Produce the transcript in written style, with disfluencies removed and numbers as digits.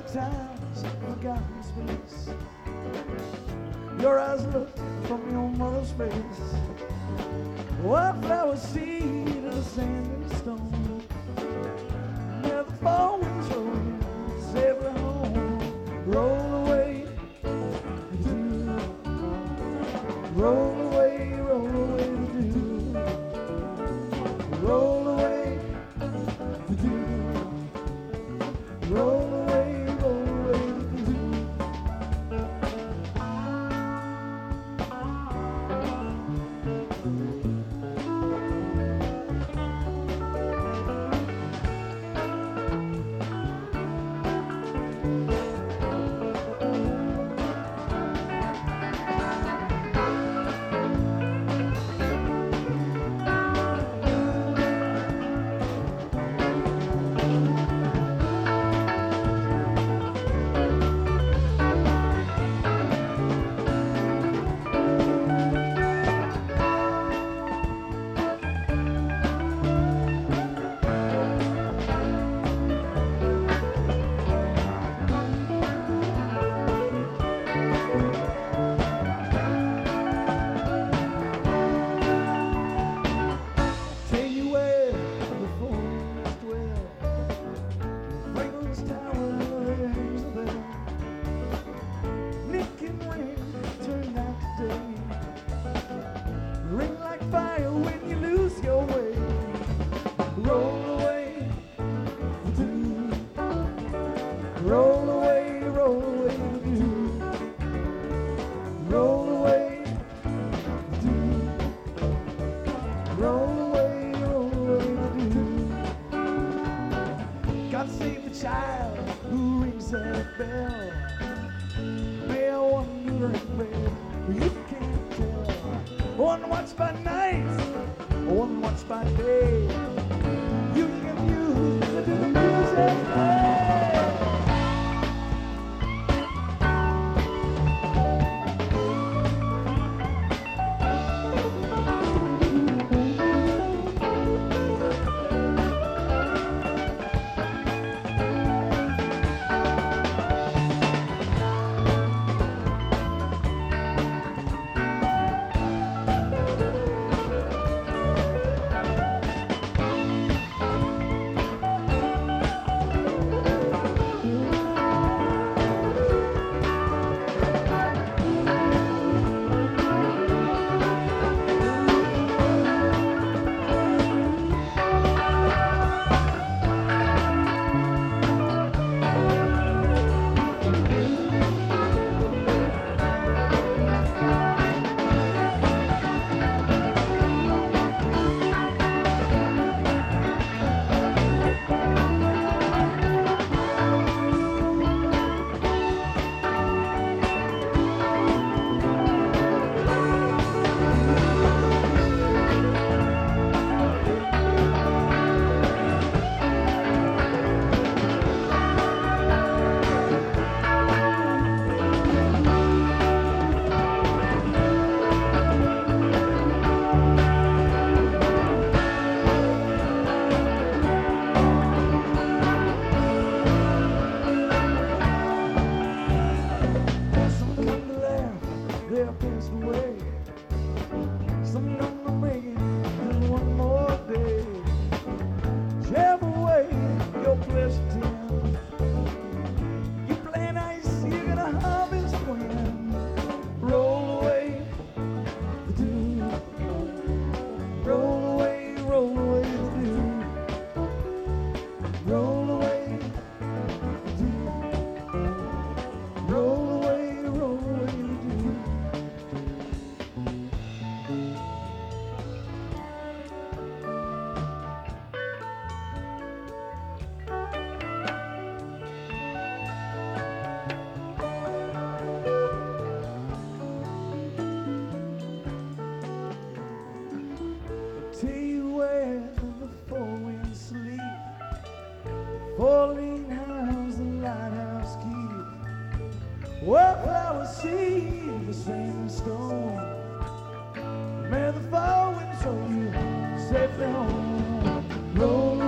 times forgotten space. Your eyes looked from your mother's face. Wildflower seed in a sandy stone. Near the fall winds roll safely home. Roll away, roll away, roll away to do. Roll away, roll away, roll away to do. Roll away, roll away to do. Roll away, do. Roll away, roll away to do. God save the child who rings that bell. May I wonder where you can't tell. One watch by night, one watch by day. You can use to do the music. Falling house, the lighthouse keep. Wildflower seed, the same stone. May the fall winds roll you safely home. Roll